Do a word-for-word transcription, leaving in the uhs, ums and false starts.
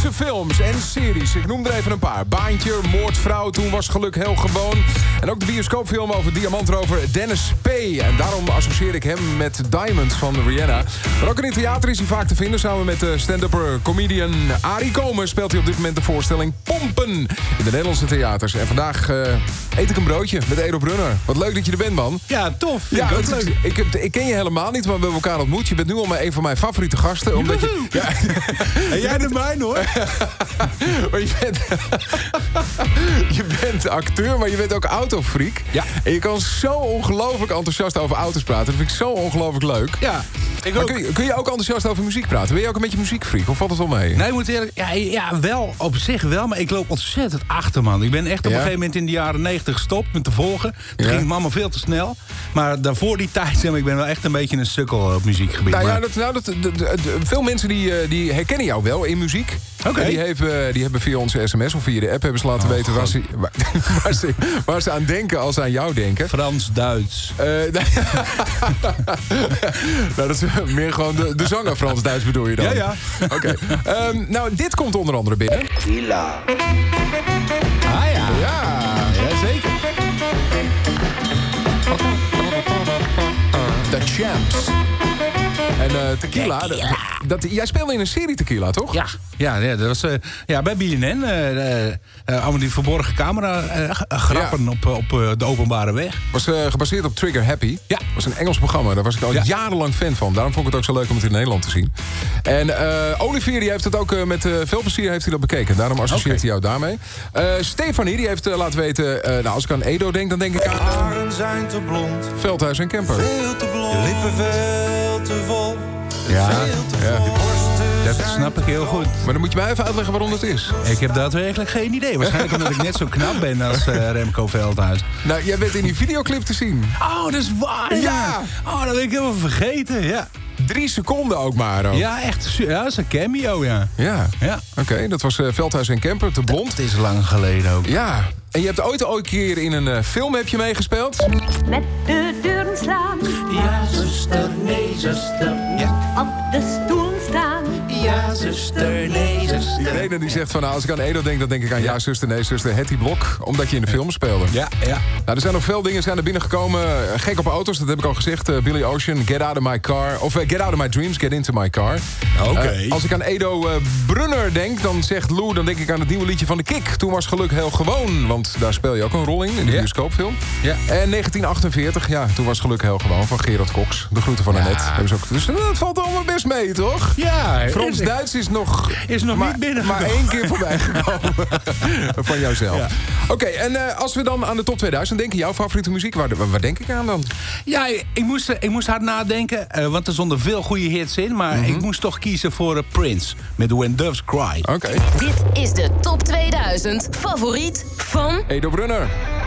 Nederlandse films en series. Ik noem er even een paar. Baantje, Moordvrouw, Toen was geluk heel gewoon. En ook de bioscoopfilm over diamantrover Dennis P. En daarom associeer ik hem met Diamonds van Rihanna. Maar ook in het theater is hij vaak te vinden. Samen met de stand-upper comedian Arie Komen speelt hij op dit moment de voorstelling Pompen in de Nederlandse theaters. En vandaag uh, eet ik een broodje met Edo Brunner. Wat leuk dat je er bent, man. Ja, tof. Vind ja, ik ook leuk. Ik, ik, ik ken je helemaal niet, maar we hebben elkaar ontmoet. Je bent nu al maar een van mijn favoriete gasten. Omdat je, ja, en jij de mijne, hoor. maar je bent, je bent acteur, maar je bent ook autofreak. Ja. En je kan zo ongelooflijk enthousiast over auto's praten. Dat vind ik zo ongelooflijk leuk. Ja. Ik maar ook. kun, je, kun je ook enthousiast over muziek praten? Ben je ook een beetje muziekfreak? Of valt het wel mee? Nee, ik moet eerlijk... Ja, ja, wel. Op zich wel. Maar ik loop ontzettend achter, man. Ik ben echt op Ja? een gegeven moment in de jaren negentig gestopt met te volgen. Toen Ja? ging het allemaal veel te snel. Maar daarvoor die tijd, zeg maar, ik ben wel echt een beetje een sukkel op muziekgebied. Nou ja, maar... dat, nou, dat, de, de, de, veel mensen die, uh, die herkennen jou wel in muziek. Oké. Die, hebben, die hebben via onze sms of via de app hebben ze laten Oh, weten waar ze, waar, waar, ze, waar ze aan denken als ze aan jou denken. Frans, Duits. Uh, nou, dat is meer gewoon de, de zanger Frans-Duits bedoel je dan? Ja, ja. Oké. Okay. Um, nou, dit komt onder andere binnen. Tequila. Ah ja. Ja. Jazeker. The Champs. En uh, tequila, tequila. Dat, dat, jij speelde in een serie Tequila, toch? Ja, ja, ja, dat was uh, ja, bij B N N. Uh, uh, uh, allemaal die verborgen camera uh, grappen ja. op, op uh, de openbare weg. Was uh, gebaseerd op Trigger Happy. Ja. Was een Engels programma. Daar was ik al ja. jarenlang fan van. Daarom vond ik het ook zo leuk om het in Nederland te zien. En uh, Olivier die heeft het ook uh, met uh, veel plezier heeft hij dat bekeken. Daarom associeert okay. hij jou daarmee. Uh, Stefanie die heeft uh, laten weten... Uh, nou, als ik aan Edo denk, dan denk ik aan... De haren zijn te blond. Veldhuis en Kemper. Veel te blond. Je lippen veel te vol. Ja, ja. Dat snap ik heel goed. Maar dan moet je mij even uitleggen waarom dat is. Ik heb daadwerkelijk geen idee. Waarschijnlijk omdat ik net zo knap ben als uh, Remco Veldhuis. Nou, jij bent in die videoclip te zien. Oh, dat is waar. Ja. ja. Oh, dat ben ik helemaal vergeten. Ja. Drie seconden ook maar. Ook. Ja, echt. Ja, dat is een cameo, ja. Ja. ja. Oké, okay, dat was uh, Veldhuis en Kemper, te blond. Het is lang geleden ook. Ja. En je hebt ooit ooit een keer in een uh, film heb je meegespeeld. Met de deuren slaan. Ja, zuster, nee, zuster. Ja. Op de stoel staan. Ja, zuster, nee, zuster. Iedereen die zegt van, nou, als ik aan Edo denk, dan denk ik aan ja, zuster, nee, zuster, Hetty Blok. Omdat je in de film speelde. Ja, ja. Nou, er zijn nog veel dingen zijn er binnengekomen. Gek op auto's, dat heb ik al gezegd. Uh, Billy Ocean, Get Out of My Car. Of uh, Get Out of My Dreams, Get Into My Car. Oké. Okay. Uh, als ik aan Edo uh, Brunner denk, dan zegt Lou, dan denk ik aan het nieuwe liedje van de Kik. Toen was geluk heel gewoon. Want daar speel je ook een rol in, in de ja. bioscoopfilm. Ja. En negentien achtenveertig, ja, toen was geluk heel gewoon. Van Gerard Cox. De groeten van ja. Annette. Hebben ze ook, dus dat valt allemaal best mee, toch? Ja. Frans-Duits is nog, is nog maar, niet binnengekomen. maar één keer voorbij gekomen. Van jouzelf. Ja. Oké, okay, en uh, als we dan aan de top tweeduizend denken, jouw favoriete muziek, waar, waar, waar denk ik aan dan? Ja, ik moest, ik moest hard nadenken, uh, want er stonden veel goede hits in. Maar mm-hmm. ik moest toch kiezen voor uh, Prince met When Doves Cry. Oké. Okay. Dit is de top tweeduizend favoriet van Edo Brunner.